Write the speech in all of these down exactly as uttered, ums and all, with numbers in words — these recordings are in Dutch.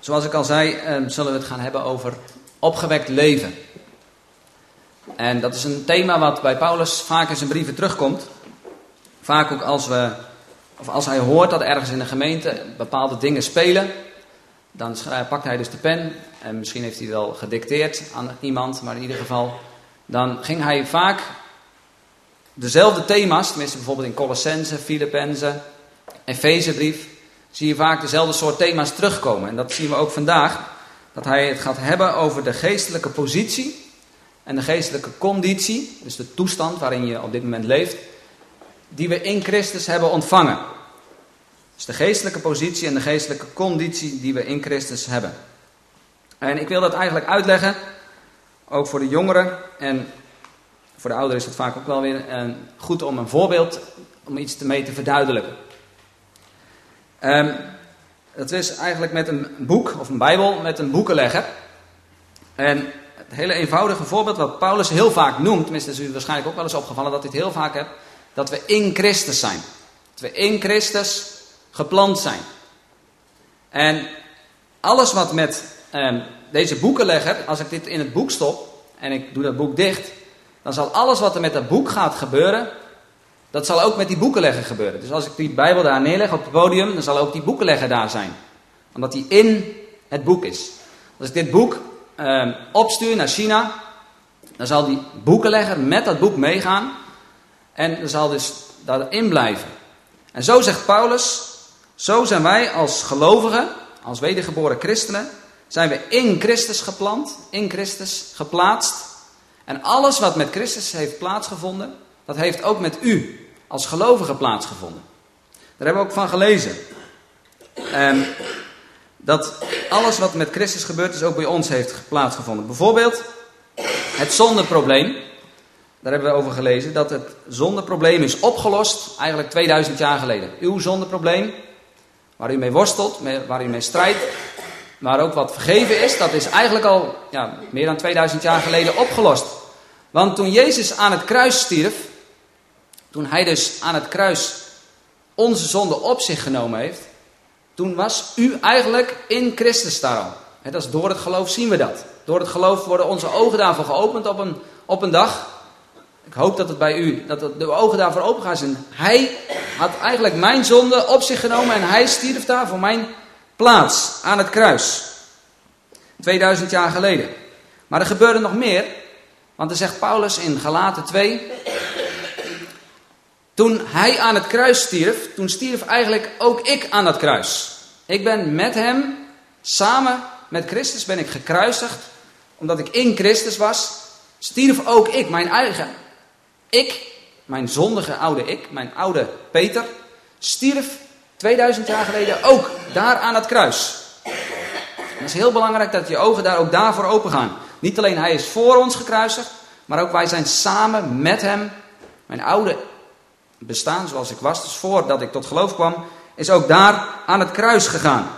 zoals ik al zei, eh, zullen we het gaan hebben over opgewekt leven. En dat is een thema wat bij Paulus vaak in zijn brieven terugkomt. Vaak ook als, we, of als hij hoort dat ergens in de gemeente bepaalde dingen spelen, dan pakt hij dus de pen. En misschien heeft hij het wel gedicteerd aan iemand, maar in ieder geval, dan ging hij vaak dezelfde thema's, tenminste bijvoorbeeld in Colossense, Filippenzen, Efezebrief, zie je vaak dezelfde soort thema's terugkomen. En dat zien we ook vandaag, dat hij het gaat hebben over de geestelijke positie en de geestelijke conditie, dus de toestand waarin je op dit moment leeft, die we in Christus hebben ontvangen. Dus de geestelijke positie en de geestelijke conditie die we in Christus hebben. En ik wil dat eigenlijk uitleggen, ook voor de jongeren en voor de ouderen is het vaak ook wel weer uh, goed om een voorbeeld, om iets mee te verduidelijken. Um, dat is eigenlijk met een boek, of een Bijbel, met een boekenlegger. En het hele eenvoudige voorbeeld wat Paulus heel vaak noemt, tenminste is u waarschijnlijk ook wel eens opgevallen dat hij het heel vaak hebt, dat we in Christus zijn. Dat we in Christus geplant zijn. En alles wat met um, deze boekenlegger, als ik dit in het boek stop en ik doe dat boek dicht, dan zal alles wat er met dat boek gaat gebeuren, dat zal ook met die boekenlegger gebeuren. Dus als ik die Bijbel daar neerleg op het podium, dan zal ook die boekenlegger daar zijn. Omdat die in het boek is. Als ik dit boek um, opstuur naar China, dan zal die boekenlegger met dat boek meegaan. En er zal dus daarin blijven. En zo zegt Paulus, zo zijn wij als gelovigen, als wedergeboren christenen, zijn we in Christus geplant, in Christus geplaatst. En alles wat met Christus heeft plaatsgevonden, dat heeft ook met u als gelovige plaatsgevonden. Daar hebben we ook van gelezen. Um, dat alles wat met Christus gebeurd is, ook bij ons heeft plaatsgevonden. Bijvoorbeeld het zondeprobleem. Daar hebben we over gelezen. Dat het zondeprobleem is opgelost eigenlijk tweeduizend jaar geleden. Uw zondeprobleem, waar u mee worstelt, waar u mee strijdt, maar ook wat vergeven is, dat is eigenlijk al ja, meer dan tweeduizend jaar geleden opgelost. Want toen Jezus aan het kruis stierf, toen hij dus aan het kruis onze zonde op zich genomen heeft, toen was u eigenlijk in Christus daar al. He, dat is door het geloof zien we dat. Door het geloof worden onze ogen daarvoor geopend op een, op een dag. Ik hoop dat het bij u, dat het, de ogen daarvoor open gaan zijn. Hij had eigenlijk mijn zonde op zich genomen en hij stierf daar voor mijn plaats aan het kruis. tweeduizend jaar geleden. Maar er gebeurde nog meer. Want er zegt Paulus in Galaten twee. Toen hij aan het kruis stierf, toen stierf eigenlijk ook ik aan dat kruis. Ik ben met hem, samen met Christus ben ik gekruisigd. Omdat ik in Christus was, stierf ook ik, mijn eigen ik, mijn zondige oude ik, mijn oude Peter, stierf tweeduizend jaar geleden ook daar aan het kruis. Het is heel belangrijk dat je ogen daar ook daarvoor open gaan. Niet alleen hij is voor ons gekruisigd, maar ook wij zijn samen met hem. Mijn oude bestaan zoals ik was, dus voordat ik tot geloof kwam, is ook daar aan het kruis gegaan.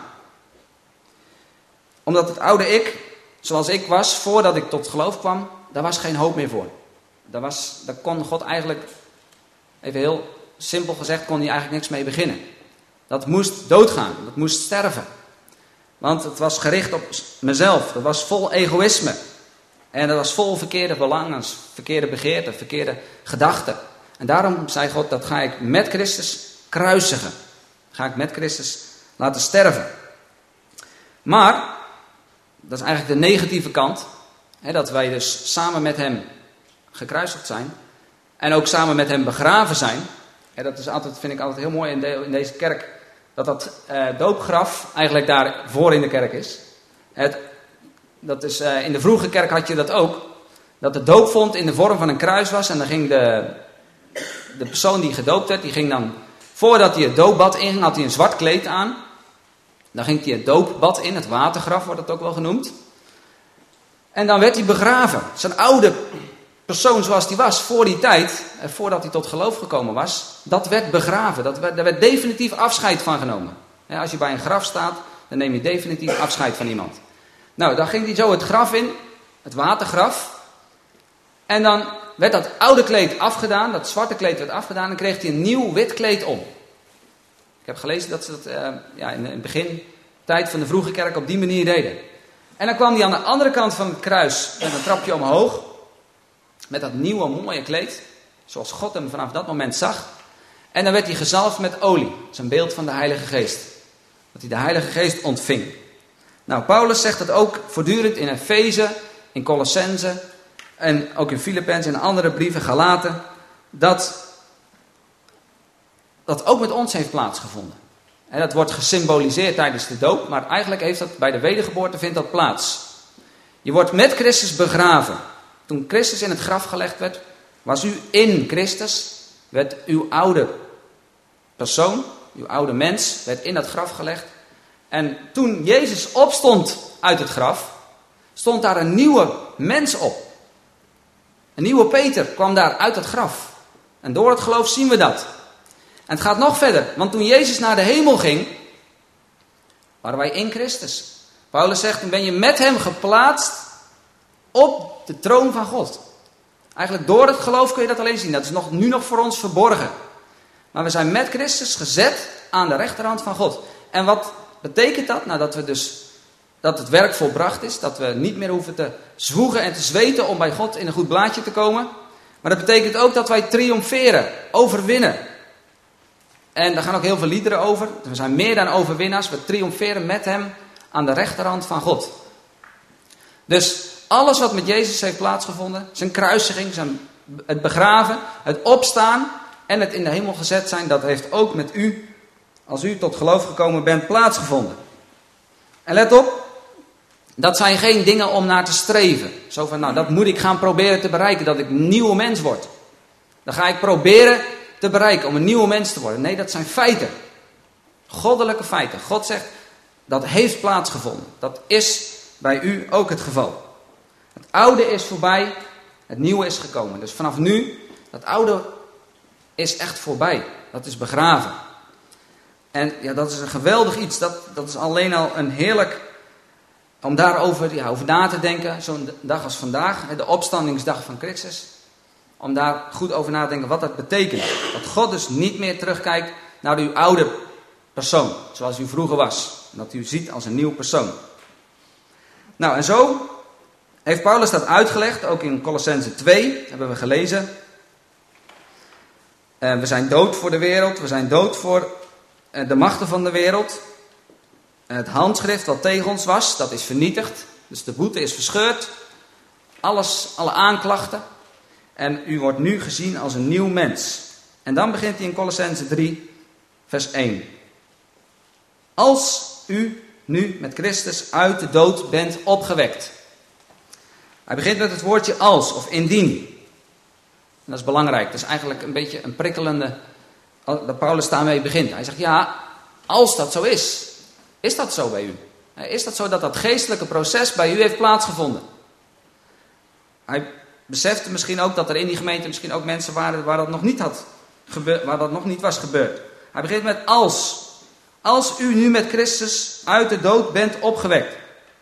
Omdat het oude ik, zoals ik was, voordat ik tot geloof kwam, daar was geen hoop meer voor. Daar, was, daar kon God eigenlijk, even heel simpel gezegd, kon hij eigenlijk niks mee beginnen. Dat moest doodgaan, dat moest sterven. Want het was gericht op mezelf, dat was vol egoïsme. En dat was vol verkeerde belangen, verkeerde begeerten, verkeerde gedachten. En daarom zei God, dat ga ik met Christus kruisigen. Ga ik met Christus laten sterven. Maar, dat is eigenlijk de negatieve kant. Hè, dat wij dus samen met hem gekruisigd zijn. En ook samen met hem begraven zijn. Hè, dat is altijd, vind ik altijd heel mooi in, de, in deze kerk. Dat dat uh, doopgraf eigenlijk daar voor in de kerk is. Het, dat is uh, in de vroege kerk had je dat ook. Dat de doopvond in de vorm van een kruis was. En dan ging de, de persoon die gedoopt werd, die ging dan, voordat hij het doopbad inging, had hij een zwart kleed aan. Dan ging hij het doopbad in, het watergraf wordt het ook wel genoemd. En dan werd hij begraven. Zijn oude persoon zoals hij was voor die tijd, voordat hij tot geloof gekomen was, dat werd begraven. Dat werd, daar werd definitief afscheid van genomen. Ja, als je bij een graf staat, dan neem je definitief afscheid van iemand. Nou, dan ging hij zo het graf in, het watergraf. En dan werd dat oude kleed afgedaan, dat zwarte kleed werd afgedaan, en dan kreeg hij een nieuw wit kleed om. Ik heb gelezen dat ze dat uh, ja, in het begin tijd van de vroege kerk op die manier deden. En dan kwam hij aan de andere kant van het kruis met een trapje omhoog. Met dat nieuwe mooie kleed. Zoals God hem vanaf dat moment zag. En dan werd hij gezalfd met olie. Dat is een beeld van de Heilige Geest. Dat hij de Heilige Geest ontving. Nou, Paulus zegt dat ook voortdurend in Efeze, in Colossense en ook in Filippenzen en andere brieven, Galaten, dat dat ook met ons heeft plaatsgevonden. En dat wordt gesymboliseerd tijdens de doop, maar eigenlijk heeft dat bij de wedergeboorte vindt dat plaats. Je wordt met Christus begraven. Toen Christus in het graf gelegd werd, was u in Christus, werd uw oude persoon, uw oude mens, werd in dat graf gelegd. En toen Jezus opstond uit het graf, stond daar een nieuwe mens op. Een nieuwe Peter kwam daar uit het graf. En door het geloof zien we dat. En het gaat nog verder, want toen Jezus naar de hemel ging, waren wij in Christus. Paulus zegt, toen ben je met hem geplaatst op de troon van God. Eigenlijk door het geloof kun je dat alleen zien. Dat is nog, nu nog voor ons verborgen. Maar we zijn met Christus gezet aan de rechterhand van God. En wat betekent dat? Nou, dat we dus, dat het werk volbracht is. Dat we niet meer hoeven te zwoegen en te zweten om bij God in een goed blaadje te komen. Maar dat betekent ook dat wij triomferen, overwinnen. En daar gaan ook heel veel liederen over. We zijn meer dan overwinnaars. We triomferen met hem aan de rechterhand van God. Dus alles wat met Jezus heeft plaatsgevonden, zijn kruisiging, zijn, het begraven, het opstaan en het in de hemel gezet zijn, dat heeft ook met u, als u tot geloof gekomen bent, plaatsgevonden. En let op, dat zijn geen dingen om naar te streven. Zo van, nou, dat moet ik gaan proberen te bereiken, dat ik een nieuwe mens word. Dan ga ik proberen te bereiken om een nieuwe mens te worden. Nee, dat zijn feiten. Goddelijke feiten. God zegt, dat heeft plaatsgevonden. Dat is bij u ook het geval. Het oude is voorbij, het nieuwe is gekomen. Dus vanaf nu, dat oude is echt voorbij. Dat is begraven. En ja, dat is een geweldig iets. Dat, dat is alleen al een heerlijk, om daarover ja, over na te denken. Zo'n dag als vandaag, de opstandingsdag van Christus. Om daar goed over na te denken wat dat betekent. Dat God dus niet meer terugkijkt naar uw oude persoon, zoals u vroeger was. En dat u u ziet als een nieuw persoon. Nou, en zo heeft Paulus dat uitgelegd, ook in Colossense twee, hebben we gelezen. Uh, we zijn dood voor de wereld, we zijn dood voor uh, de machten van de wereld. Uh, het handschrift wat tegen ons was, dat is vernietigd. Dus de boete is verscheurd. Alles, alle aanklachten. En u wordt nu gezien als een nieuw mens. En dan begint hij in Colossense drie, vers één. Als u nu met Christus uit de dood bent opgewekt. Hij begint met het woordje als of indien. En dat is belangrijk. Dat is eigenlijk een beetje een prikkelende, dat Paulus daarmee begint. Hij zegt, ja, als dat zo is. Is dat zo bij u? Is dat zo dat dat geestelijke proces bij u heeft plaatsgevonden? Hij besefte misschien ook dat er in die gemeente misschien ook mensen waren waar dat nog niet, had gebeurd, waar dat nog niet was gebeurd. Hij begint met als. Als u nu met Christus uit de dood bent opgewekt.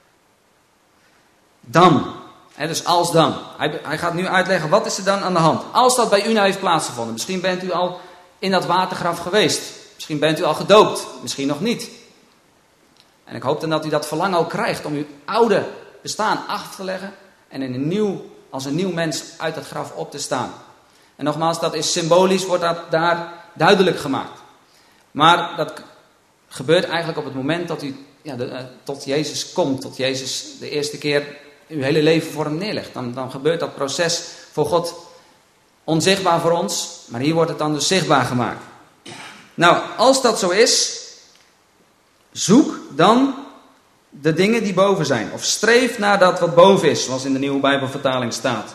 Dan. He, dus als dan. Hij, hij gaat nu uitleggen wat is er dan aan de hand. Als dat bij u nou heeft plaatsgevonden. Misschien bent u al in dat watergraf geweest. Misschien bent u al gedoopt. Misschien nog niet. En ik hoop dan dat u dat verlangen ook krijgt om uw oude bestaan af te leggen. En in een nieuw, als een nieuw mens uit dat graf op te staan. En nogmaals, dat is symbolisch, wordt dat daar duidelijk gemaakt. Maar dat gebeurt eigenlijk op het moment dat u ja, de, uh, tot Jezus komt. Tot Jezus de eerste keer uw hele leven voor hem neerlegt. Dan, dan gebeurt dat proces voor God onzichtbaar voor ons. Maar hier wordt het dan dus zichtbaar gemaakt. Nou, als dat zo is, zoek dan de dingen die boven zijn. Of streef naar dat wat boven is, zoals in de nieuwe Bijbelvertaling staat.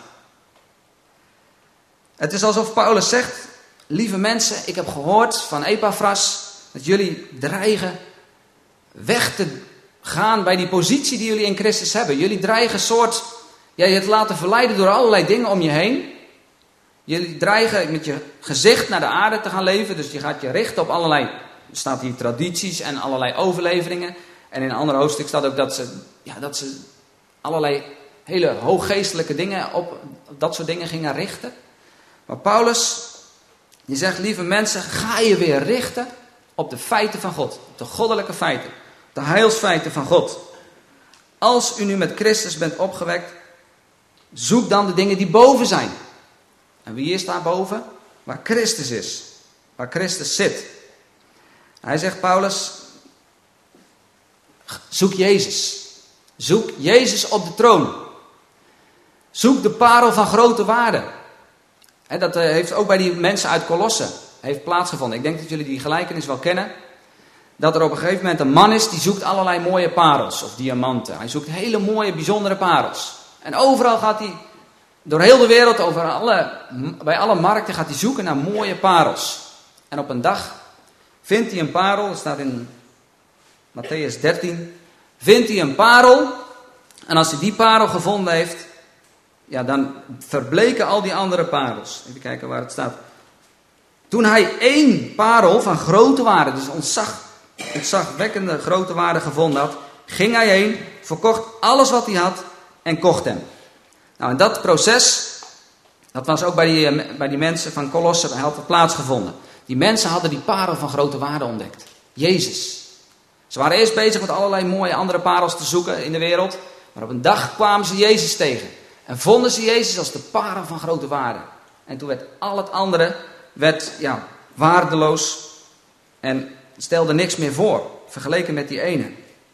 Het is alsof Paulus zegt, lieve mensen, ik heb gehoord van Epaphras dat jullie dreigen weg te gaan bij die positie die jullie in Christus hebben. Jullie dreigen soort, ja, je te laten verleiden door allerlei dingen om je heen. Jullie dreigen met je gezicht naar de aarde te gaan leven. Dus je gaat je richten op allerlei, er staat hier tradities en allerlei overleveringen. En in een ander hoofdstuk staat ook dat ze, ja, dat ze allerlei hele hooggeestelijke dingen op, op dat soort dingen gingen richten. Maar Paulus, die zegt, lieve mensen, ga je weer richten op de feiten van God. Op de goddelijke feiten. De heilsfeiten van God. Als u nu met Christus bent opgewekt, zoek dan de dingen die boven zijn. En wie is daar boven? Waar Christus is. Waar Christus zit. Hij zegt, Paulus, zoek Jezus. Zoek Jezus op de troon. Zoek de parel van grote waarde. En dat heeft ook bij die mensen uit Kolosse heeft plaatsgevonden. Ik denk dat jullie die gelijkenis wel kennen. Dat er op een gegeven moment een man is die zoekt allerlei mooie parels of diamanten. Hij zoekt hele mooie, bijzondere parels. En overal gaat hij, door heel de wereld, over alle, bij alle markten gaat hij zoeken naar mooie parels. En op een dag vindt hij een parel, dat staat in Mattheüs dertien. Vindt hij een parel. En als hij die parel gevonden heeft, ja, dan verbleken al die andere parels. Even kijken waar het staat. Toen hij één parel van grote waarde, dus ontzag, ontzagwekkende grote waarde gevonden had, ging hij heen, verkocht alles wat hij had en kocht hem. Nou, en dat proces, dat was ook bij die, bij die mensen van Kolosse, hij had plaatsgevonden. Die mensen hadden die parel van grote waarde ontdekt. Jezus. Ze waren eerst bezig met allerlei mooie andere parels te zoeken in de wereld. Maar op een dag kwamen ze Jezus tegen. En vonden ze Jezus als de parel van grote waarde. En toen werd al het andere werd, ja, waardeloos. En stelde niks meer voor. Vergeleken met die ene.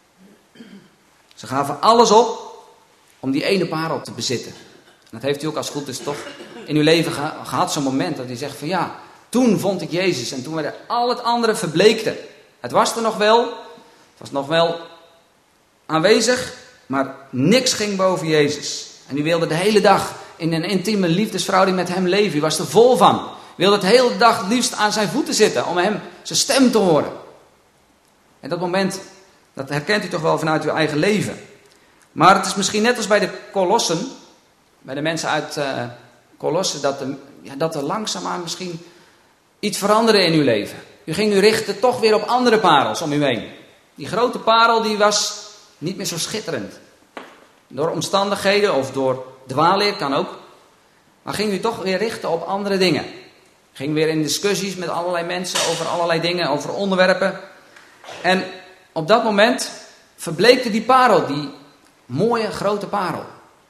Ze gaven alles op om die ene parel te bezitten. En dat heeft u ook als het goed is toch in uw leven ge- gehad. Zo'n moment dat u zegt van ja, toen vond ik Jezus. En toen werd al het andere verbleekte. Het was er nog wel. Het was nog wel aanwezig. Maar niks ging boven Jezus. En u wilde de hele dag in een intieme liefdesverhouding met hem leven. U was er vol van. U wilde de hele dag het liefst aan zijn voeten zitten. Om hem zijn stem te horen. En dat moment, dat herkent u toch wel vanuit uw eigen leven. Maar het is misschien net als bij de Kolossen. Bij de mensen uit uh, Kolossen. Dat, de, ja, dat er langzaamaan misschien iets veranderde in uw leven. U ging u richten toch weer op andere parels om u heen. Die grote parel die was niet meer zo schitterend. Door omstandigheden of door dwaalleer, kan ook. Maar ging u toch weer richten op andere dingen. Ging weer in discussies met allerlei mensen over allerlei dingen, over onderwerpen. En op dat moment verbleekte die parel, die mooie grote parel.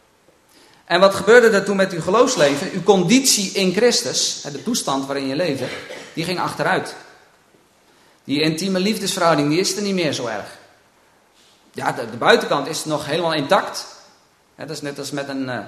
En wat gebeurde er toen met uw geloofsleven? Uw conditie in Christus, de toestand waarin je leefde, die ging achteruit. Die intieme liefdesverhouding, die is er niet meer zo erg. Ja, de, de buitenkant is nog helemaal intact. Ja, dat is net als met een, uh,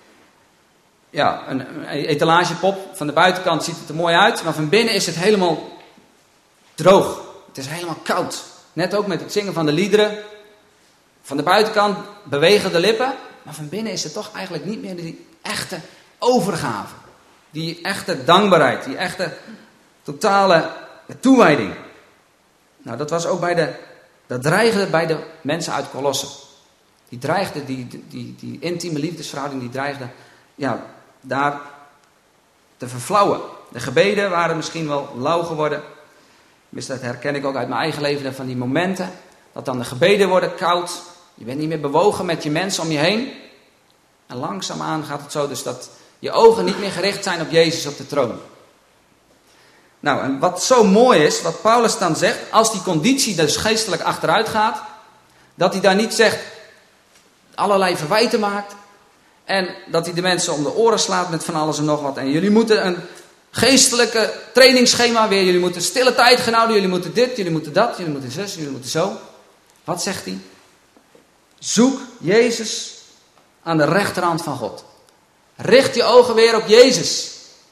ja, een, een etalagepop. Van de buitenkant ziet het er mooi uit, maar van binnen is het helemaal droog. Het is helemaal koud. Net ook met het zingen van de liederen. Van de buitenkant bewegen de lippen, maar van binnen is het toch eigenlijk niet meer die echte overgave. Die echte dankbaarheid, die echte totale toewijding. Nou, dat was ook bij de, dat dreigde bij de mensen uit Kolosse. Die dreigde, die, die, die, die intieme liefdesverhouding, die dreigde, ja, daar te verflauwen. De gebeden waren misschien wel lauw geworden. Dat herken ik ook uit mijn eigen leven, van die momenten. Dat dan de gebeden worden koud. Je bent niet meer bewogen met je mensen om je heen. En langzaamaan gaat het zo dus dat je ogen niet meer gericht zijn op Jezus op de troon. Nou, en wat zo mooi is, wat Paulus dan zegt, als die conditie dus geestelijk achteruit gaat, dat hij daar niet zegt, allerlei verwijten maakt, en dat hij de mensen om de oren slaat met van alles en nog wat. En jullie moeten een geestelijke trainingsschema weer, jullie moeten stille tijd gaan houden, jullie moeten dit, jullie moeten dat, jullie moeten zus, jullie moeten zo. Wat zegt hij? Zoek Jezus aan de rechterhand van God. Richt je ogen weer op Jezus.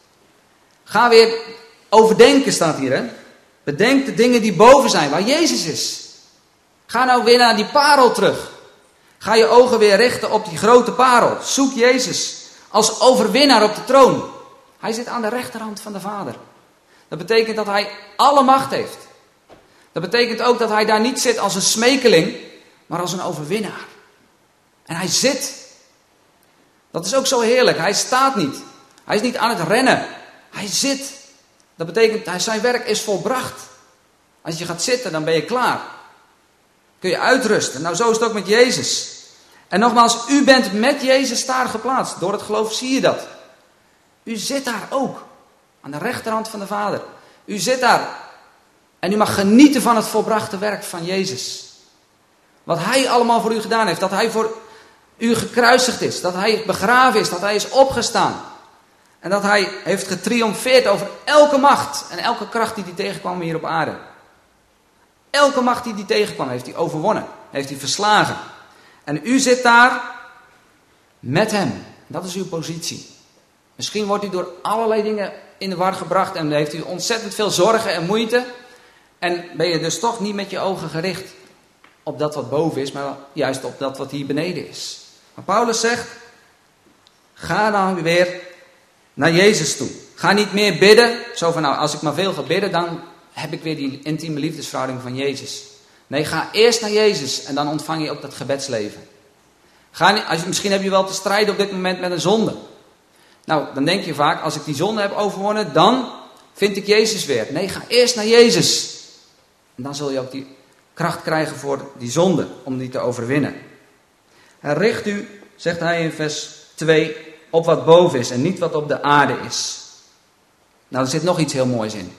Ga weer overdenken, staat hier, hè. Bedenk de dingen die boven zijn, waar Jezus is. Ga nou weer naar die parel terug. Ga je ogen weer richten op die grote parel. Zoek Jezus als overwinnaar op de troon. Hij zit aan de rechterhand van de Vader. Dat betekent dat hij alle macht heeft. Dat betekent ook dat hij daar niet zit als een smekeling, maar als een overwinnaar. En hij zit. Dat is ook zo heerlijk. Hij staat niet. Hij is niet aan het rennen. Hij zit. Dat betekent dat zijn werk is volbracht. Als je gaat zitten, dan ben je klaar. Kun je uitrusten. Nou, zo is het ook met Jezus. En nogmaals, u bent met Jezus daar geplaatst. Door het geloof zie je dat. U zit daar ook. Aan de rechterhand van de Vader. U zit daar. En u mag genieten van het volbrachte werk van Jezus. Wat hij allemaal voor u gedaan heeft. Dat hij voor u gekruisigd is. Dat hij begraven is. Dat hij is opgestaan. En dat hij heeft getriomfeerd over elke macht. En elke kracht die hij tegenkwam hier op aarde. Elke macht die hij tegenkwam heeft hij overwonnen. Heeft hij verslagen. En u zit daar met hem. Dat is uw positie. Misschien wordt u door allerlei dingen in de war gebracht. En heeft u ontzettend veel zorgen en moeite. En ben je dus toch niet met je ogen gericht op dat wat boven is. Maar juist op dat wat hier beneden is. Maar Paulus zegt. Ga dan weer naar Jezus toe. Ga niet meer bidden. Zo van nou als ik maar veel ga bidden. Dan heb ik weer die intieme liefdesverhouding van Jezus. Nee, ga eerst naar Jezus. En dan ontvang je ook dat gebedsleven. Ga niet, als, misschien heb je wel te strijden op dit moment met een zonde. Nou, dan denk je vaak, als ik die zonde heb overwonnen, dan vind ik Jezus weer. Nee, ga eerst naar Jezus. En dan zul je ook die kracht krijgen voor die zonde, om die te overwinnen. En richt u, zegt hij in vers twee, op wat boven is en niet wat op de aarde is. Nou, er zit nog iets heel moois in.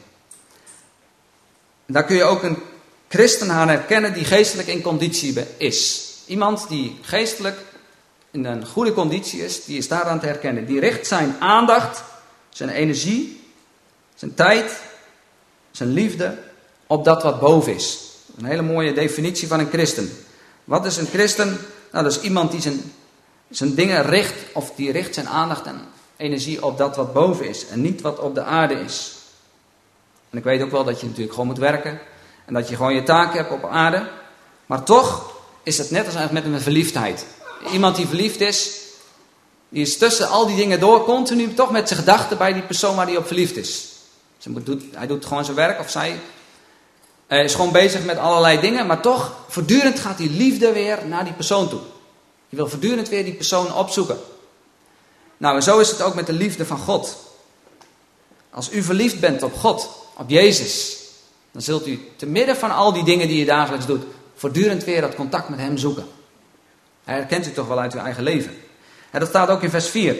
Daar kun je ook een christen aan herkennen die geestelijk in conditie is. Iemand die geestelijk in een goede conditie is, die is daaraan te herkennen. Die richt zijn aandacht, zijn energie, zijn tijd, zijn liefde op dat wat boven is. Een hele mooie definitie van een christen. Wat is een christen? Nou, dat is iemand die zijn, zijn dingen richt, of die richt zijn aandacht en energie op dat wat boven is en niet wat op de aarde is. En ik weet ook wel dat je natuurlijk gewoon moet werken en dat je gewoon je taak hebt op aarde. Maar toch is het net als eigenlijk met een verliefdheid. Iemand die verliefd is, die is tussen al die dingen door continu toch met zijn gedachten bij die persoon waar hij op verliefd is. Ze doet, hij doet gewoon zijn werk of zij uh, is gewoon bezig met allerlei dingen, maar toch voortdurend gaat die liefde weer naar die persoon toe. Je wil voortdurend weer die persoon opzoeken. Nou, en zo is het ook met de liefde van God. Als u verliefd bent op God, op Jezus, dan zult u te midden van al die dingen die je dagelijks doet, voortdurend weer dat contact met hem zoeken. Hij herkent u toch wel uit uw eigen leven. En dat staat ook in vers vier.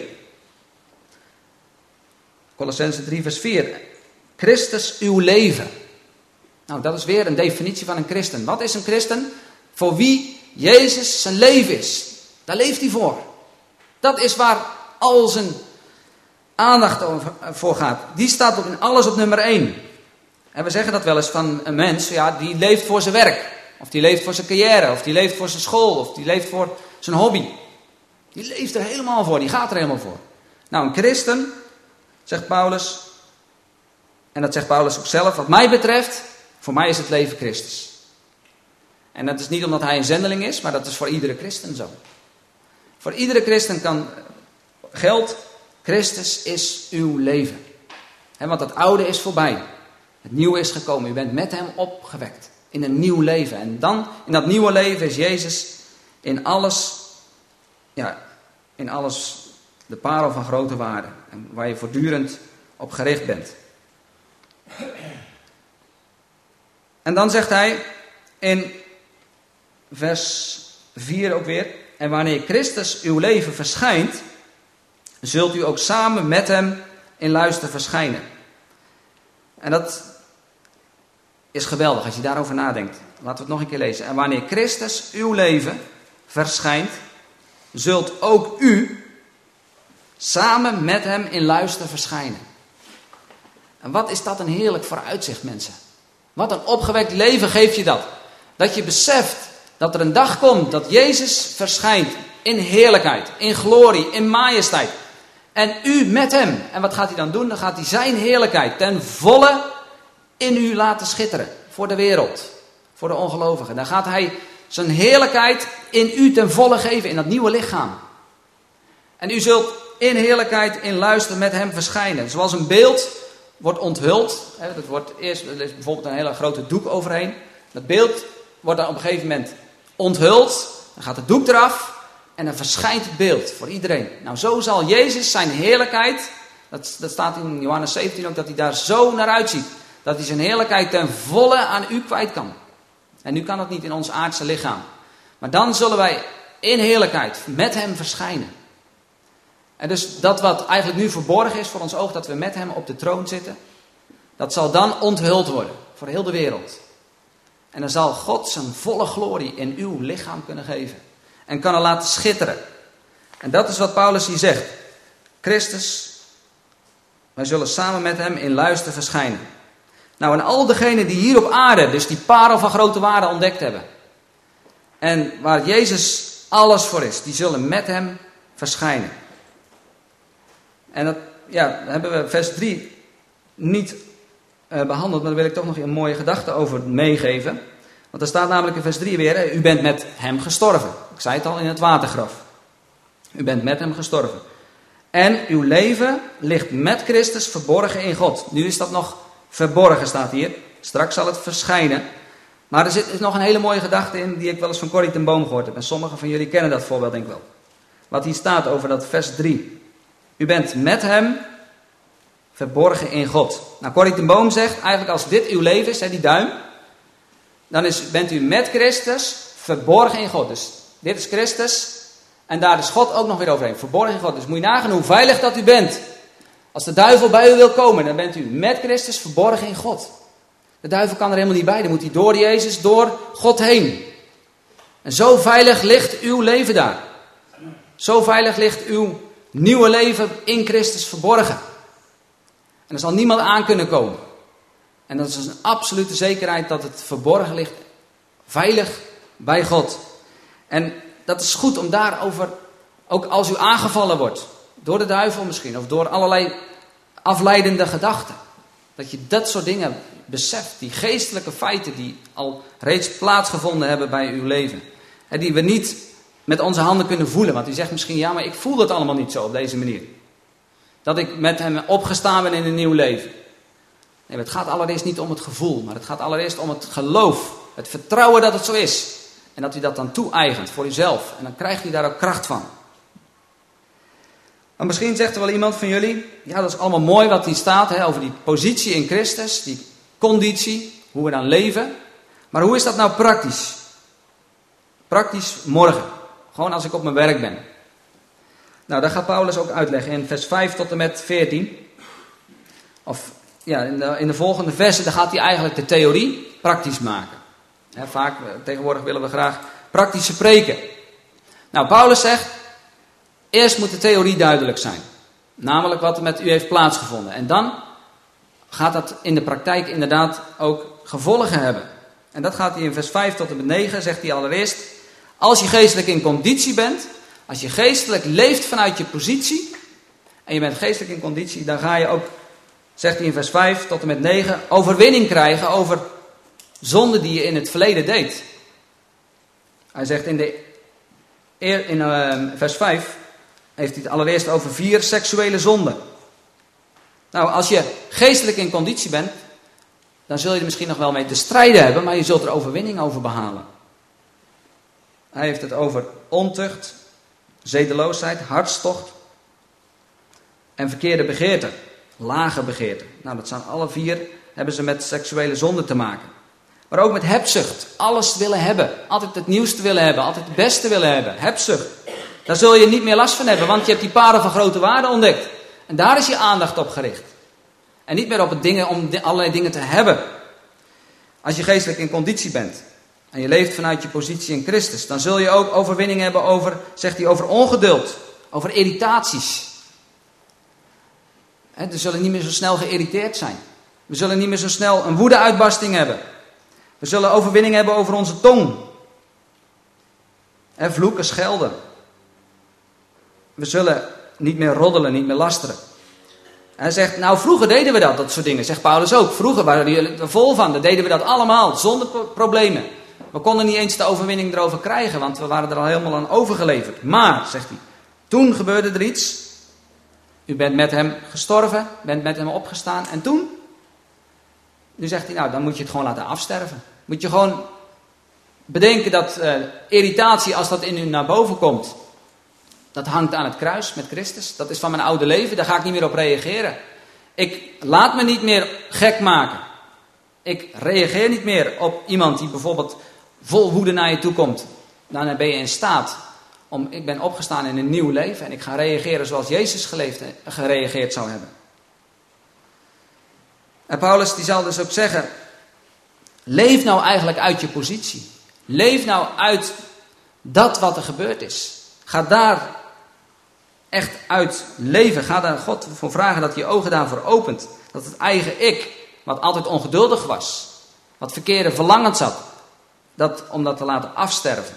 Colossenzen drie vers vier. Christus uw leven. Nou, dat is weer een definitie van een christen. Wat is een christen? Voor wie Jezus zijn leven is. Daar leeft hij voor. Dat is waar al zijn aandacht voor gaat. Die staat in alles op nummer één. En we zeggen dat wel eens van een mens. Ja, die leeft voor zijn werk. Of die leeft voor zijn carrière. Of die leeft voor zijn school. Of die leeft voor zijn hobby. Die leeft er helemaal voor. Die gaat er helemaal voor. Nou, een christen, zegt Paulus. En dat zegt Paulus ook zelf. Wat mij betreft, voor mij is het leven Christus. En dat is niet omdat hij een zendeling is. Maar dat is voor iedere christen zo. Voor iedere christen kan geldt. Christus is uw leven. He, want het oude is voorbij. Het nieuwe is gekomen. U bent met hem opgewekt. In een nieuw leven. En dan, in dat nieuwe leven is Jezus in alles, ja, in alles de parel van grote waarde. En waar je voortdurend op gericht bent. En dan zegt hij in vers vier ook weer. En wanneer Christus uw leven verschijnt, zult u ook samen met hem in luister verschijnen. En dat is geweldig als je daarover nadenkt. Laten we het nog een keer lezen. En wanneer Christus uw leven verschijnt, zult ook u samen met hem in luister verschijnen. En wat is dat een heerlijk vooruitzicht, mensen. Wat een opgewekt leven geeft je dat. Dat je beseft dat er een dag komt dat Jezus verschijnt in heerlijkheid, in glorie, in majesteit. En u met hem. En wat gaat hij dan doen? Dan gaat hij zijn heerlijkheid ten volle in u laten schitteren. Voor de wereld. Voor de ongelovigen. Dan gaat hij zijn heerlijkheid in u ten volle geven. In dat nieuwe lichaam. En u zult in heerlijkheid, in luister met hem verschijnen. Zoals een beeld wordt onthuld. Dat wordt eerst, er is bijvoorbeeld een hele grote doek overheen. Dat beeld wordt dan op een gegeven moment onthuld. Dan gaat het doek eraf. En dan verschijnt het beeld voor iedereen. Nou, zo zal Jezus zijn heerlijkheid. Dat, dat staat in Johannes zeventien ook. Dat hij daar zo naar uitziet. Dat hij zijn heerlijkheid ten volle aan u kwijt kan. En nu kan het niet in ons aardse lichaam. Maar dan zullen wij in heerlijkheid met hem verschijnen. En dus dat wat eigenlijk nu verborgen is voor ons oog. Dat we met hem op de troon zitten. Dat zal dan onthuld worden. Voor heel de wereld. En dan zal God zijn volle glorie in uw lichaam kunnen geven. En kan er laten schitteren. En dat is wat Paulus hier zegt. Christus, wij zullen samen met hem in luister verschijnen. Nou, en al degenen die hier op aarde, dus die parel van grote waarde ontdekt hebben. En waar Jezus alles voor is, die zullen met hem verschijnen. En dat, ja, hebben we vers drie niet uh, behandeld, maar daar wil ik toch nog een mooie gedachte over meegeven. Want er staat namelijk in vers drie weer, hè, u bent met hem gestorven. Ik zei het al, in het watergraf. U bent met hem gestorven. En uw leven ligt met Christus verborgen in God. Nu is dat nog verborgen, staat hier. Straks zal het verschijnen. Maar er zit nog een hele mooie gedachte in die ik wel eens van Corrie ten Boom gehoord heb. En sommigen van jullie kennen dat voorbeeld denk ik wel. Wat hier staat over dat vers drie. U bent met hem verborgen in God. Nou, Corrie ten Boom zegt eigenlijk als dit uw leven is, hè, die duim. Dan is, bent u met Christus verborgen in God. Dus dit is Christus. En daar is God ook nog weer overheen. Verborgen in God. Dus moet je nagaan hoe veilig dat u bent. Als de duivel bij u wil komen, dan bent u met Christus verborgen in God. De duivel kan er helemaal niet bij. Dan moet hij door Jezus, door God heen. En zo veilig ligt uw leven daar. Zo veilig ligt uw nieuwe leven in Christus verborgen. En er zal niemand aan kunnen komen. En dat is dus een absolute zekerheid dat het verborgen ligt. Veilig bij God. En dat is goed om daarover, ook als u aangevallen wordt. Door de duivel misschien. Of door allerlei afleidende gedachten. Dat je dat soort dingen beseft. Die geestelijke feiten die al reeds plaatsgevonden hebben bij uw leven. En die we niet met onze handen kunnen voelen. Want u zegt misschien, ja, maar ik voel dat allemaal niet zo op deze manier. Dat ik met hem opgestaan ben in een nieuw leven. Nee, het gaat allereerst niet om het gevoel. Maar het gaat allereerst om het geloof. Het vertrouwen dat het zo is. En dat u dat dan toe-eigent voor uzelf. En dan krijgt u daar ook kracht van. Maar misschien zegt er wel iemand van jullie. Ja, dat is allemaal mooi wat hier staat. Hè, over die positie in Christus. Die conditie. Hoe we dan leven. Maar hoe is dat nou praktisch? Praktisch morgen. Gewoon als ik op mijn werk ben. Nou, daar gaat Paulus ook uitleggen in vers vijf tot en met veertien. Of ja, in de, in de volgende versen, daar gaat hij eigenlijk de theorie praktisch maken. He, vaak, tegenwoordig willen we graag praktische preken. Nou, Paulus zegt, eerst moet de theorie duidelijk zijn. Namelijk wat er met u heeft plaatsgevonden. En dan gaat dat in de praktijk inderdaad ook gevolgen hebben. En dat gaat hij in vers vijf tot en met negen, zegt hij allereerst. Als je geestelijk in conditie bent, als je geestelijk leeft vanuit je positie, en je bent geestelijk in conditie, dan ga je ook, zegt hij in vers vijf tot en met negen, overwinning krijgen over zonden die je in het verleden deed. Hij zegt in, de, in uh, vers vijf, heeft hij het allereerst over vier seksuele zonden. Nou, als je geestelijk in conditie bent, dan zul je er misschien nog wel mee te strijden hebben, maar je zult er overwinning over behalen. Hij heeft het over ontucht, zedeloosheid, hartstocht en verkeerde begeerten, lage begeerten. Nou, dat zijn alle vier, hebben ze met seksuele zonden te maken. Maar ook met hebzucht, alles willen hebben, altijd het nieuwste willen hebben, altijd het beste willen hebben, hebzucht. Daar zul je niet meer last van hebben, want je hebt die parel van grote waarde ontdekt. En daar is je aandacht op gericht. En niet meer op het dingen om allerlei dingen te hebben. Als je geestelijk in conditie bent en je leeft vanuit je positie in Christus, dan zul je ook overwinning hebben over, zegt hij, over ongeduld, over irritaties. He, we zullen niet meer zo snel geïrriteerd zijn. We zullen niet meer zo snel een woedeuitbarsting hebben. We zullen overwinning hebben over onze tong. En vloeken, schelden. We zullen niet meer roddelen, niet meer lasteren. Hij zegt, nou vroeger deden we dat, dat soort dingen. Zegt Paulus ook, vroeger waren jullie er vol van. Dan deden we dat allemaal, zonder problemen. We konden niet eens de overwinning erover krijgen, want we waren er al helemaal aan overgeleverd. Maar, zegt hij, toen gebeurde er iets. U bent met hem gestorven, bent met hem opgestaan. En toen? Nu zegt hij, nou dan moet je het gewoon laten afsterven. Moet je gewoon bedenken dat uh, irritatie, als dat in u naar boven komt, dat hangt aan het kruis met Christus. Dat is van mijn oude leven, daar ga ik niet meer op reageren. Ik laat me niet meer gek maken. Ik reageer niet meer op iemand die bijvoorbeeld vol woede naar je toe komt. Dan ben je in staat om, ik ben opgestaan in een nieuw leven en ik ga reageren zoals Jezus geleefd, gereageerd zou hebben. En Paulus die zal dus ook zeggen, Leef nou eigenlijk uit je positie. Leef nou uit dat wat er gebeurd is. Ga daar echt uit leven. Ga daar God voor vragen dat hij je ogen daarvoor opent. Dat het eigen ik, wat altijd ongeduldig was, wat verkeerde verlangens had, dat, om dat te laten afsterven.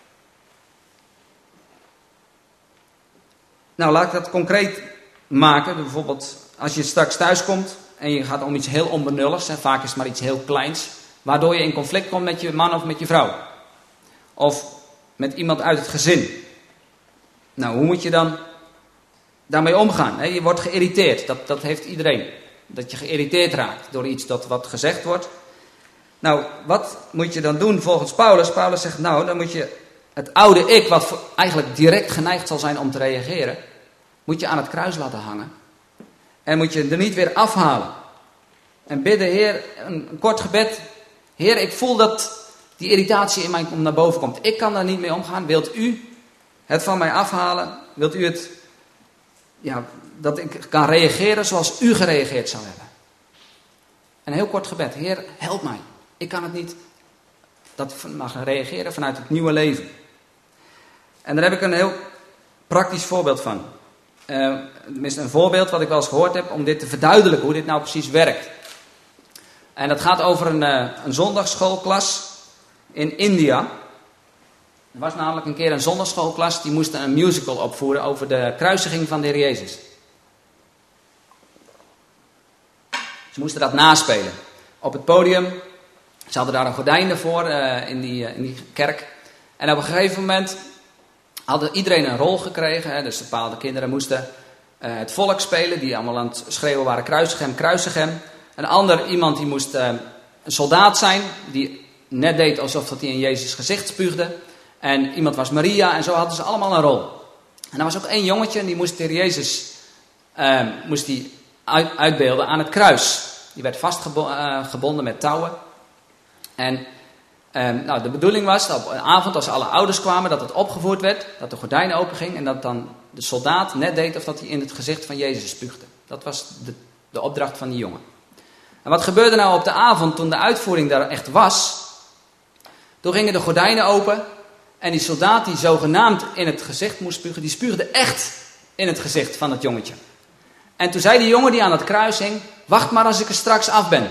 Nou, laat ik dat concreet maken. Bijvoorbeeld als je straks thuis komt en je gaat om iets heel onbenulligs, hè, vaak is het maar iets heel kleins, waardoor je in conflict komt met je man of met je vrouw. Of met iemand uit het gezin. Nou, hoe moet je dan daarmee omgaan? Hè? Je wordt geïrriteerd, dat, dat heeft iedereen. Dat je geïrriteerd raakt door iets dat wat gezegd wordt. Nou, wat moet je dan doen volgens Paulus? Paulus zegt, nou, dan moet je het oude ik, wat eigenlijk direct geneigd zal zijn om te reageren, moet je aan het kruis laten hangen. En moet je er niet weer afhalen. En bidden, Heer, een, een kort gebed. Heer, ik voel dat die irritatie in mij naar boven komt. Ik kan daar niet mee omgaan. Wilt u het van mij afhalen? Wilt u het, ja, dat ik kan reageren zoals u gereageerd zou hebben? Een heel kort gebed. Heer, help mij. Ik kan het niet. Dat mag reageren vanuit het nieuwe leven. En daar heb ik een heel praktisch voorbeeld van. Uh, tenminste een voorbeeld wat ik wel eens gehoord heb om dit te verduidelijken, hoe dit nou precies werkt. En dat gaat over een, uh, een zondagsschoolklas in India. Er was namelijk een keer een zondagsschoolklas die moesten een musical opvoeren over de kruisiging van de Heer Jezus. Ze moesten dat naspelen. Op het podium, ze hadden daar een gordijn ervoor uh, in, die, uh, in die kerk. En op een gegeven moment hadden iedereen een rol gekregen. Hè, dus bepaalde kinderen moesten uh, het volk spelen, die allemaal aan het schreeuwen waren, kruisig hem, kruisig hem. Een ander, iemand die moest uh, een soldaat zijn, die net deed alsof hij in Jezus' gezicht spuugde. En iemand was Maria en zo hadden ze allemaal een rol. En er was ook één jongetje en die moest de Heer Jezus uh, moest die uit, uitbeelden aan het kruis. Die werd vastgebonden met touwen. En uh, nou, de bedoeling was dat op een avond als alle ouders kwamen dat het opgevoerd werd, dat de gordijn openging en dat dan de soldaat net deed of dat hij in het gezicht van Jezus spuugde. Dat was de, de opdracht van die jongen. En wat gebeurde nou op de avond toen de uitvoering daar echt was? Toen gingen de gordijnen open en die soldaat die zogenaamd in het gezicht moest spugen, die spuugde echt in het gezicht van het jongetje. En toen zei die jongen die aan het kruis hing, wacht maar als ik er straks af ben.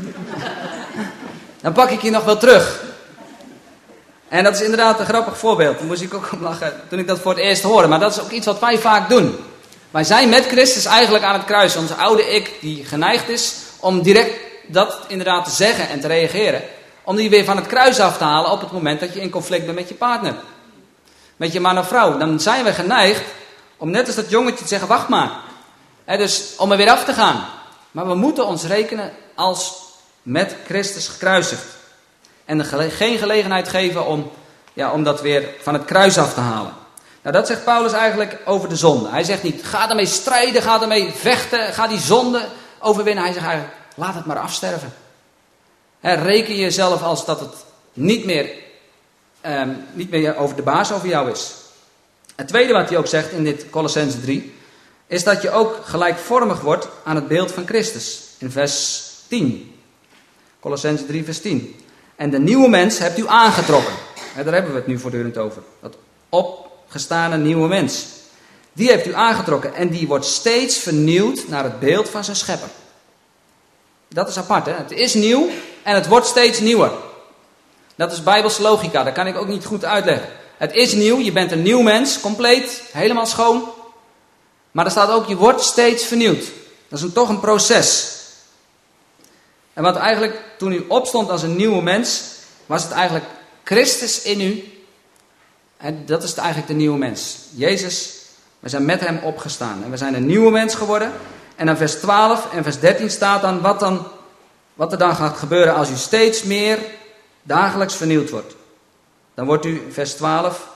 Dan pak ik je nog wel terug. En dat is inderdaad een grappig voorbeeld. Daar moest ik ook om lachen toen ik dat voor het eerst hoorde. Maar dat is ook iets wat wij vaak doen. Wij zijn met Christus eigenlijk aan het kruis. Onze oude ik die geneigd is om direct dat inderdaad te zeggen en te reageren. Om die weer van het kruis af te halen op het moment dat je in conflict bent met je partner. Met je man of vrouw. Dan zijn we geneigd om net als dat jongetje te zeggen, wacht maar. He, dus om er weer af te gaan. Maar we moeten ons rekenen als met Christus gekruisigd. En er gele- geen gelegenheid geven om, ja, om dat weer van het kruis af te halen. Nou, dat zegt Paulus eigenlijk over de zonde. Hij zegt niet, ga ermee strijden, ga ermee vechten, ga die zonde overwinnen. Hij zegt eigenlijk, laat het maar afsterven. He, reken jezelf als dat het niet meer, um, niet meer over de baas over jou is. Het tweede wat hij ook zegt in dit Colossenzen drie, is dat je ook gelijkvormig wordt aan het beeld van Christus. In vers tien. Colossenzen drie vers tien. En de nieuwe mens hebt u aangetrokken. He, daar hebben we het nu voortdurend over. Dat opgestane nieuwe mens. Die heeft u aangetrokken en die wordt steeds vernieuwd naar het beeld van zijn schepper. Dat is apart, hè? Het is nieuw en het wordt steeds nieuwer. Dat is Bijbelse logica, dat kan ik ook niet goed uitleggen. Het is nieuw, je bent een nieuw mens, compleet, helemaal schoon. Maar er staat ook, je wordt steeds vernieuwd. Dat is een, toch een proces. En wat eigenlijk, toen u opstond als een nieuwe mens, was het eigenlijk Christus in u. En dat is eigenlijk de nieuwe mens. Jezus, we zijn met hem opgestaan. En we zijn een nieuwe mens geworden. En dan vers twaalf en vers dertien staat dan wat, dan wat er dan gaat gebeuren als u steeds meer dagelijks vernieuwd wordt. Dan wordt u, vers twaalf,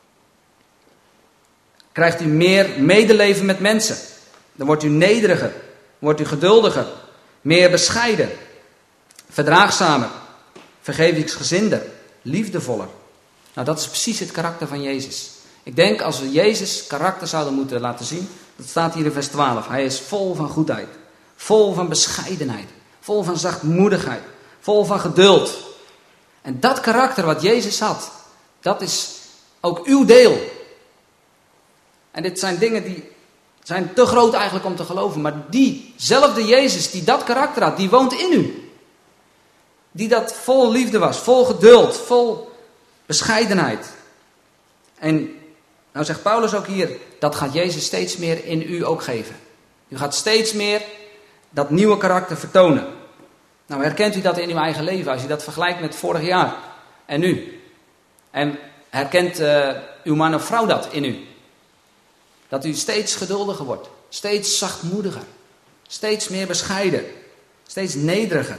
krijgt u meer medeleven met mensen. Dan wordt u nederiger, wordt u geduldiger, meer bescheiden, verdraagzamer, vergevingsgezinder, liefdevoller. Nou, dat is precies het karakter van Jezus. Ik denk als we Jezus karakter zouden moeten laten zien, dat staat hier in vers twaalf. Hij is vol van goedheid, vol van bescheidenheid, vol van zachtmoedigheid, vol van geduld. En dat karakter wat Jezus had, dat is ook uw deel. En dit zijn dingen die zijn te groot eigenlijk om te geloven. Maar diezelfde Jezus die dat karakter had, die woont in u. Die dat vol liefde was, vol geduld, vol bescheidenheid. En nou zegt Paulus ook hier, dat gaat Jezus steeds meer in u ook geven. U gaat steeds meer dat nieuwe karakter vertonen. Nou, herkent u dat in uw eigen leven als je dat vergelijkt met vorig jaar en nu? En herkent uh, uw man of vrouw dat in u? Dat u steeds geduldiger wordt, steeds zachtmoediger, steeds meer bescheiden, steeds nederiger.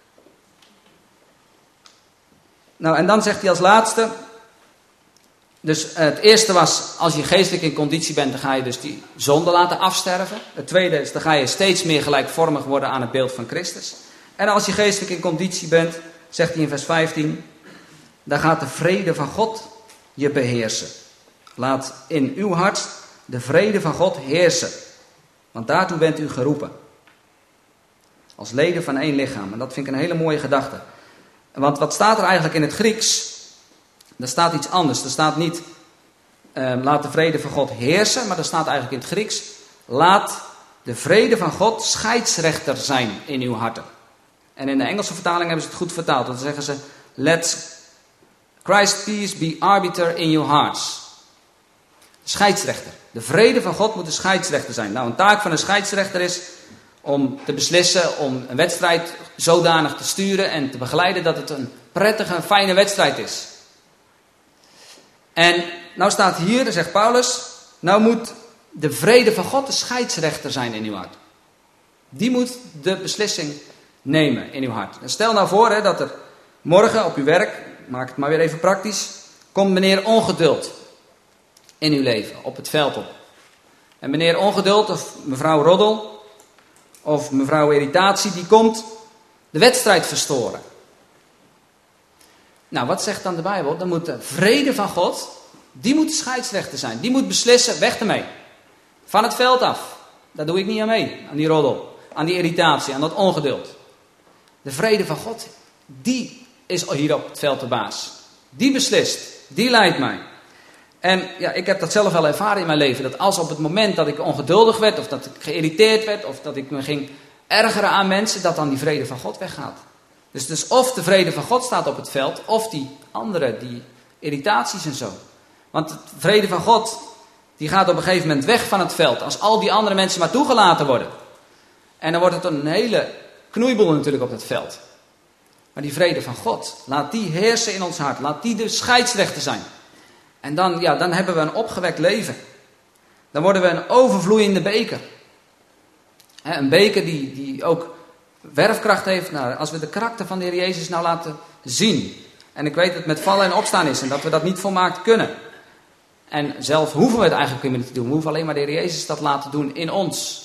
Nou, en dan zegt hij als laatste, dus het eerste was, als je geestelijk in conditie bent, dan ga je dus die zonde laten afsterven. Het tweede is, dan ga je steeds meer gelijkvormig worden aan het beeld van Christus. En als je geestelijk in conditie bent, zegt hij in vers vijftien, dan gaat de vrede van God je beheersen. Laat in uw hart de vrede van God heersen. Want daartoe bent u geroepen. Als leden van één lichaam. En dat vind ik een hele mooie gedachte. Want wat staat er eigenlijk in het Grieks? Er staat iets anders. Er staat niet, uh, laat de vrede van God heersen. Maar er staat eigenlijk in het Grieks, laat de vrede van God scheidsrechter zijn in uw harten. En in de Engelse vertaling hebben ze het goed vertaald. Dan zeggen ze, let Christ's peace be arbiter in your hearts. Scheidsrechter. De vrede van God moet een scheidsrechter zijn. Nou, een taak van een scheidsrechter is om te beslissen, om een wedstrijd zodanig te sturen en te begeleiden dat het een prettige en fijne wedstrijd is. En nou staat hier, zegt Paulus, nou moet de vrede van God de scheidsrechter zijn in uw hart. Die moet de beslissing nemen in uw hart. En stel nou voor hè, dat er morgen op uw werk, maak het maar weer even praktisch, komt meneer Ongeduld in uw leven, op het veld op. En meneer Ongeduld of mevrouw Roddel of mevrouw Irritatie, die komt de wedstrijd verstoren. Nou, wat zegt dan de Bijbel? Dan moet de vrede van God, die moet de scheidsrechter zijn. Die moet beslissen, weg ermee. Van het veld af. Daar doe ik niet aan mee, aan die roddel, aan die irritatie, aan dat ongeduld. De vrede van God, die is hier op het veld de baas. Die beslist, die leidt mij. En ja, ik heb dat zelf wel ervaren in mijn leven. Dat als op het moment dat ik ongeduldig werd, of dat ik geïrriteerd werd, of dat ik me ging ergeren aan mensen, dat dan die vrede van God weggaat. Dus, dus of de vrede van God staat op het veld, of die andere, die irritaties en zo. Want de vrede van God, die gaat op een gegeven moment weg van het veld. Als al die andere mensen maar toegelaten worden. En dan wordt het een hele knoeiboel natuurlijk op het veld. Maar die vrede van God, laat die heersen in ons hart. Laat die de scheidsrechter zijn. En dan, ja, dan hebben we een opgewekt leven. Dan worden we een overvloeiende beker. He, een beker die, die ook werfkracht heeft. Nou, als we de karakter van de Heer Jezus nou laten zien. En ik weet dat het met vallen en opstaan is. En dat we dat niet volmaakt kunnen. En zelf hoeven we het eigenlijk helemaal niet te doen. We hoeven alleen maar de Heer Jezus dat laten doen in ons.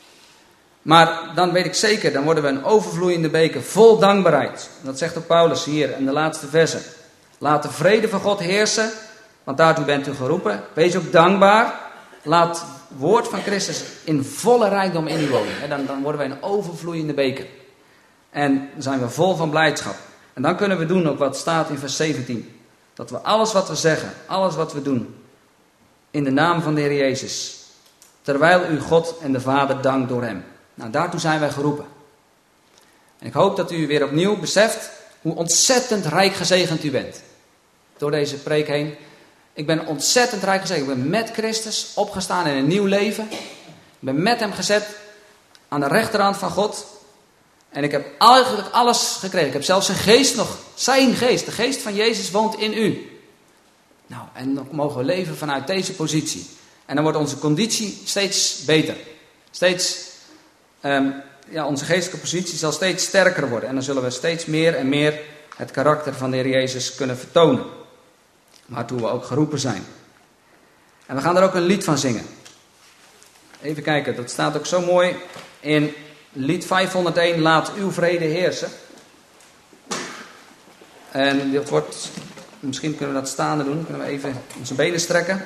Maar dan weet ik zeker, dan worden we een overvloeiende beker vol dankbaarheid. Dat zegt ook Paulus hier in de laatste verse. Laat de vrede van God heersen, want daartoe bent u geroepen. Wees ook dankbaar. Laat het woord van Christus in volle rijkdom in u wonen. Dan, dan worden wij een overvloeiende beker. En dan zijn we vol van blijdschap. En dan kunnen we doen ook wat staat in vers zeventien. Dat we alles wat we zeggen, alles wat we doen, in de naam van de Heer Jezus, terwijl u God en de Vader dankt door hem. Nou, daartoe zijn wij geroepen. En ik hoop dat u weer opnieuw beseft hoe ontzettend rijk gezegend u bent. Door deze preek heen. Ik ben ontzettend rijk gezegend. Ik ben met Christus opgestaan in een nieuw leven. Ik ben met hem gezet aan de rechterhand van God. En ik heb eigenlijk alles gekregen. Ik heb zelfs zijn geest nog. Zijn geest, de geest van Jezus woont in u. Nou, en dan mogen we leven vanuit deze positie. En dan wordt onze conditie steeds beter. Steeds, um, ja, onze geestelijke positie zal steeds sterker worden. En dan zullen we steeds meer en meer het karakter van de Heer Jezus kunnen vertonen. Waartoe we ook geroepen zijn. En we gaan er ook een lied van zingen. Even kijken, dat staat ook zo mooi in lied vijfhonderdéén. Laat uw vrede heersen. En dit wordt, misschien kunnen we dat staande doen. Kunnen we even onze benen strekken.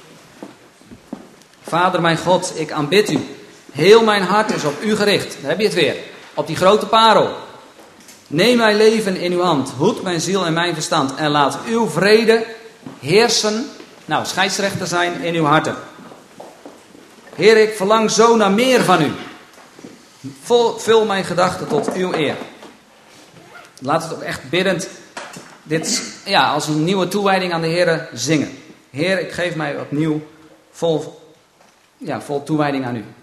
Vader mijn God, ik aanbid u. Heel mijn hart is op u gericht. Daar heb je het weer. Op die grote parel. Neem mijn leven in uw hand. Hoed mijn ziel en mijn verstand. En laat uw vrede heersen. Nou, scheidsrechter zijn in uw harten. Heer, ik verlang zo naar meer van u. Vul mijn gedachten tot uw eer. Laat het ook echt biddend dit ja, als een nieuwe toewijding aan de Heer zingen. Heer, ik geef mij opnieuw vol, ja, vol toewijding aan u.